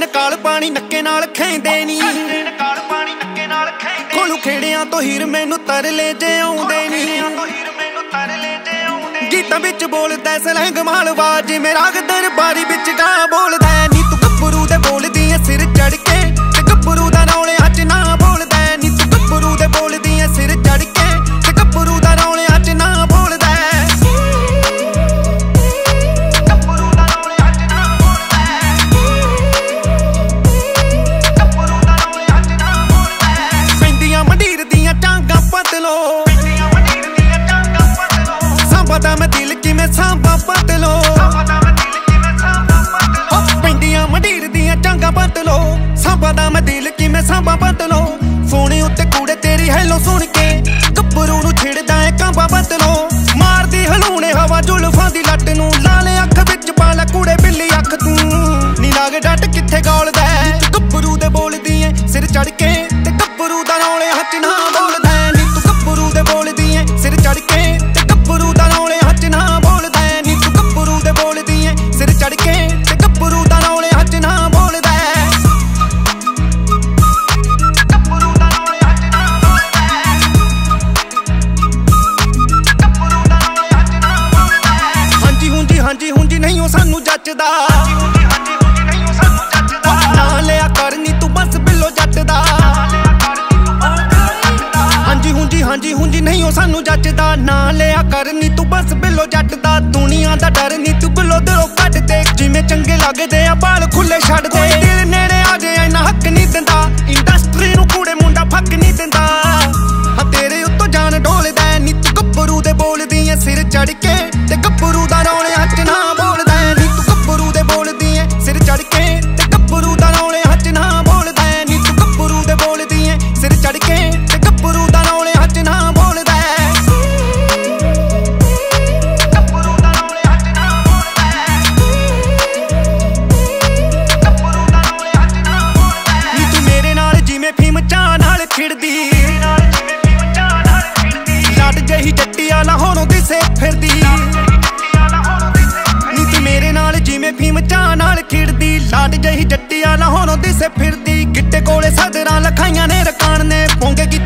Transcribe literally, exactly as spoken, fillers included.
ਕਾਲ ਪਾਣੀ ਨੱਕੇ ਨਾਲ ਖੈਂਦੇ ਨੀ ਕੋਲੂ ਖੇੜਿਆਂ ਤੋਂ ਹੀਰ ਮੈਨੂੰ ਤਰਲੇ ਜੇ ਆਉਂਦੇ ਨੀ ਗੀਤਾਂ ਵਿੱਚ ਬੋਲਦਾ ਸਲੈਂਗ ਮਾਲਵਾ ਜਿਵੇਂ ਰਾਗ ਦਰਬਾਰੀ ਵਿੱਚ ਗਾ ਬੋਲਦਾ ਨੀ ਤੂੰ ਗੱਭਰੂ ਦੇ ਬੋਲਦੀ ਐ ਸਿਰ ਚੜ ਕੇ ਤੇ ਗੱਭਰੂ ਦਾ ਰੌਲਿਆਂ 'ਚ ਨਾ ਬੋਲਦਾ ਨੀ ਤੂੰ ਗੱਭਰੂ ਦੇ ਬੋਲਦੀ ਐ ਸਿਰ ਚੜ ਕੇ ਤੇ ਗੱਭਰੂ ਦਾ ਰੌਲਿਆਂ 'ਚ ਨਾ ਬੋਲਦਾ ਸਾਂਭਾ ਮੈਂ ਦਿਲ ਕਿਵੇਂ ਸਾਂਭਾ ਬਦਲੋ ਪੈਂਦੀਆਂ ਮੰਡੀਰ ਦੀਆਂ ਚਾਂਗਾਂ ਬਦਲੋ ਸਾਂਭਾ ਦਾ ਮੈਂ ਦਿਲ ਕਿਵੇਂ ਸਾਂਭਾ ਬਦਲੋ ਫੋਨ ਉੱਤੇ ਕੂੜੇ ਤੇਰੀ ਹੈਲੋ ਸੁਣ ਕੇ ਗੱਭਰੂ ਨੂੰ ਛਿੜਦਾ ਏ ਕਾਂਬਾ ਬਦਲੋ ਮਾਰਦੀ ਹਲੂਣੇ ਹਵਾ ਜ਼ੁਲਫਾਂ ਦੀ ਲੱਟ ਨੂੰ ਲਾਲੇ ਅੱਖ ਵਿੱਚ ਪਾ ਲੈ ਕੂੜੇ ਬਿੱਲੀ ਅੱਖ ਤੂੰ ਨੀ ਲਾਗ ਡੱਟ ਕਿੱਥੇ ਗੋਲਦਾ ਗੱਭਰੂ ਦੇ ਬੋਲਦੀ ਏ ਸਿਰ ਚੜ ਕੇ ਤੇ ਗੱਭਰੂ ਦਾ ਰੌਲੇ ਹੱਥ ਨਾ ਬੋਲਦਾ ਨੀ ਤੂੰ ਗੱਭਰੂ ਦੇ ਬੋਲਦੀ ਏ ਸਿਰ ਚੜ ਕੇ ਤੇ ਗੱਭਰੂ ਦਾ ਰੌਲੇ ਹੱਥ ਨਾ ਬੋਲਦਾ ਨੀ ਤੂੰ ਗੱਭਰੂ ਦੇ ਬੋਲਦੀ ਏ ਸਿਰ ਚੜ ਕੇ ਤੇ ਗੱਭਰੂ ਦਾ ਰੌਲੇ ਹੱਥ ਨਾ ਬੋਲਦਾ ਗੱਭਰੂ ਦਾ ਰੌਲੇ ਹੱਥ ਨਾ ਬੋਲਦਾ ਗੱਭਰੂ ਦਾ ਰੌਲੇ ਹੱਥ ਨਾ ਬੋਲਦਾ ਹਾਂਜੀ ਹੁੰਦੀ ਹਾਂਜੀ ਹੁੰਦੀ ਨਹੀਂ ਉਹ ਸਾਨੂੰ ਜੱਚਦਾ ਹਾਂਜੀ ਹੁੰਦੀ ਨਹੀਂ ਉਹ ਸਾਨੂੰ ਜੱਚਦਾ ਨਾ ਲਿਆ ਕਰ ਨੀ ਤੂੰ ਬਸ ਬਿੱਲੋ ਜੱਟ ਦਾ ਹਾਂਜੀ ਹੁੰਦੀ ਹਾਂਜੀ ਹੁੰਦੀ ਨਹੀਂ ਉਹ ਸਾਨੂੰ ਜੱਚਦਾ ਨਾ ਲਿਆ ਕਰ ਨੀ ਤੂੰ ਬਸ ਬਿੱਲੋ ਜੱਟ ਦਾ ਦੁਨੀਆ ਦਾ ਡਰ ਨੀ ਤੂੰ ਬਿੱਲੋ ਦਿਲੋਂ ਕੱਢ ਦੇ ਜਿਵੇਂ ਚੰਗੇ ਲੱਗਦੇ ਆ ਬਾਲ ਖੁੱਲੇ ਛੱਡ ਦੇ ਦਿਲ ਨੇੜੇ ਆ ਜੇ ਇੰਨਾ ਹੱਕ ਨਹੀਂ ਦਿੰਦਾ ਇੰਡਸਟਰੀ ਨੂੰ ਕੂੜੇ ਮੁੰਡਾ ਫੱਕ ਨਹੀਂ ਦਿੰਦਾ ਹਾਂ ਤੇਰੇ ਉੱਤੋਂ ਜਾਨ ਡੋਲਦਾ ਨੀ ਤੂੰ ਗੱਭਰੂ ਦੇ ਬੋਲਦੀ ਐ ਸਿਰ ਚੜ ਕੇ ਤੇ ਗੱਭਰੂ ਦਾ ਰੌਲੇ ਹੱਥ ਨਾ ਬੋਲਦਾ ਨੀ ਤੂੰ ਗੱਭਰੂ ਦੇ ਬੋਲਦੀ ਐ ਸਿਰ ਚੜ ਕੇ ਤੇ ਗੱਭਰੂ ਦਾ ਰੌਲੇ ਹੱਥ ਨਾ ਬੋਲਦਾ ਨੀ ਤੂੰ ਗੱਭਰੂ ਦੇ ਬੋਲਦੀ ਐ ਸਿਰ ਚੜ ਕੇ ਤੇ ਗੱਭਰੂ ਦਾ ਰੌਲੇ ਹੱਥ ਨਾ ਬੋਲਦਾ ਗੱਭਰੂ ਦਾ ਰੌਲੇ ਹੱਥ ਨਾ ਬੋਲਦਾ ਗੱਭਰੂ ਦਾ ਰੌਲੇ ਹੱਥ ਨਾ ਬੋਲਦਾ ਨੀ ਤੂੰ ਮੇਰੇ ਨਾਲ ਜਿਵੇਂ ਫੀਮ ਚਾਹ ਨਾਲ ਖਿੜਦੀ ਲੱਟ ਜਹੀ ਜੱਟੀ ਆਲਾ ਹੋਣੋਂ ਦਿਸੇ ਫਿਰਦੀ ਨੀ ਤੂੰ ਮੇਰੇ ਨਾਲ ਜਿਵੇਂ ਫੀਮ ਚਾਹ ਨਾਲ ਖਿੜਦੀ ਲਾਟ ਜਹੀ ਜੱਟੀ ਆਲਾ ਹੋਣੋਂ ਦਿਸੇ ਫਿਰਦੀ ਗਿੱਟੇ ਕੋਲੇ ਸਦਰਾਂ ਲਖਾਈਆਂ ਨੇ ਰਕਾਨ ਨੇ ਪੌਂਗੇ